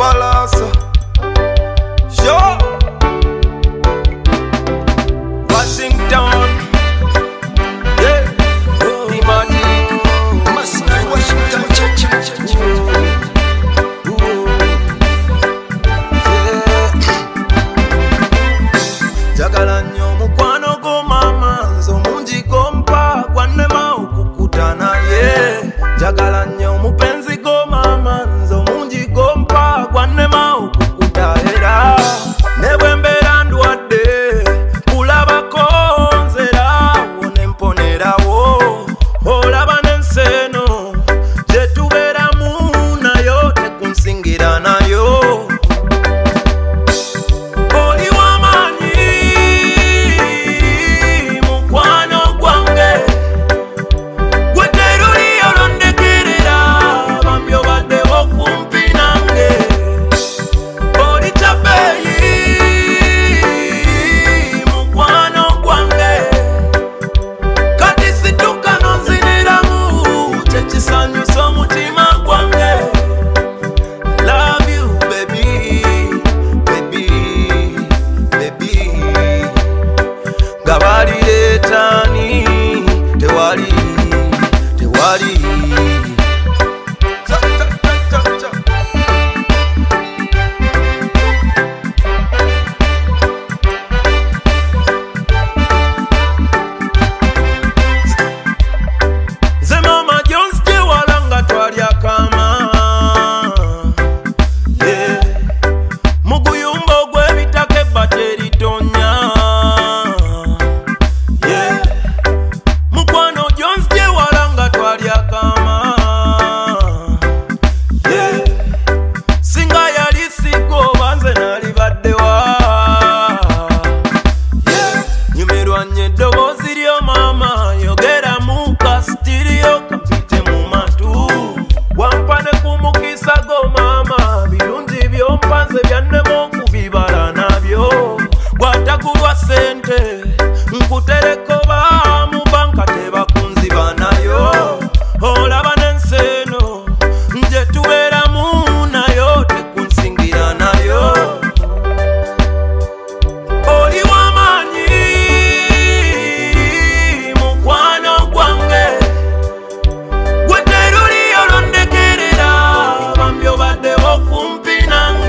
Kampala, sure. Washington, yeah. The magic, Washington, Jagala nnyo mukwano go mama, nzo mungi kompa gwanema okukutana ye. Jagala nnyo mupenzi go mama, nzo mungi kompa gwanema okukuta era. Ne bwe mbeera ndwadde kulabako nzera wone mponerawo. Olaba n'ensi eno gye tubeeramu nayo tekunsingira nayo. Kumpi nange